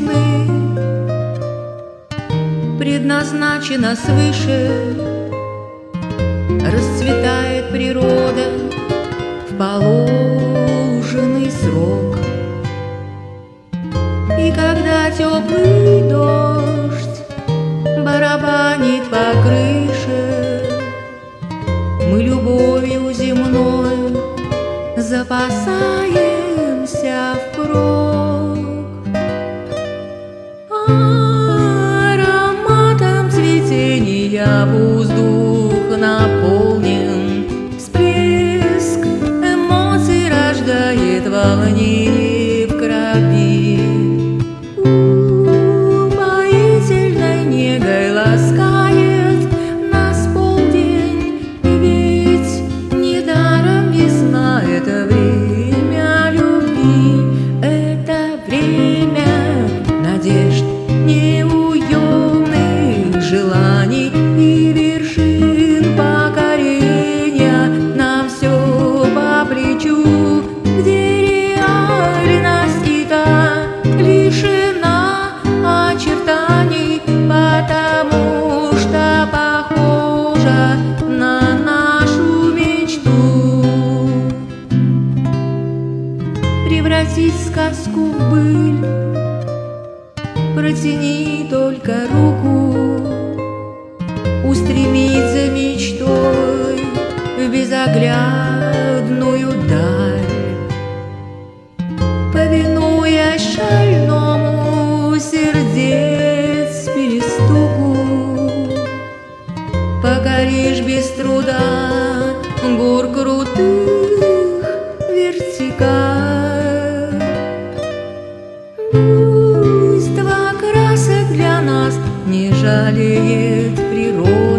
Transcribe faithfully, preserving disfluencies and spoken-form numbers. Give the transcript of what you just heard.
весны предназначена свыше, расцветает природа в положенный срок. И когда теплый дождь барабанит по крыше, мы любовью земной запасаемся впрок. Ароматом цветения воздух наполнен, всплеск эмоций рождает волнение в крови. Упоительной негой ласкает нас полдень, ведь недаром весна — это время любви, это время надежд, неуемных желаний и вершин покорения. Нам все по плечу, где реальность и та лишена очертаний, потому что похожа на нашу мечту. Превратить сказку в быль, протяни только руку, устремить за мечтой в безоглядную даль. Повинуясь шальному сердец перестуку, покоришь без труда гор крутых вертикаль. Буйство красок для нас не жалеет природа,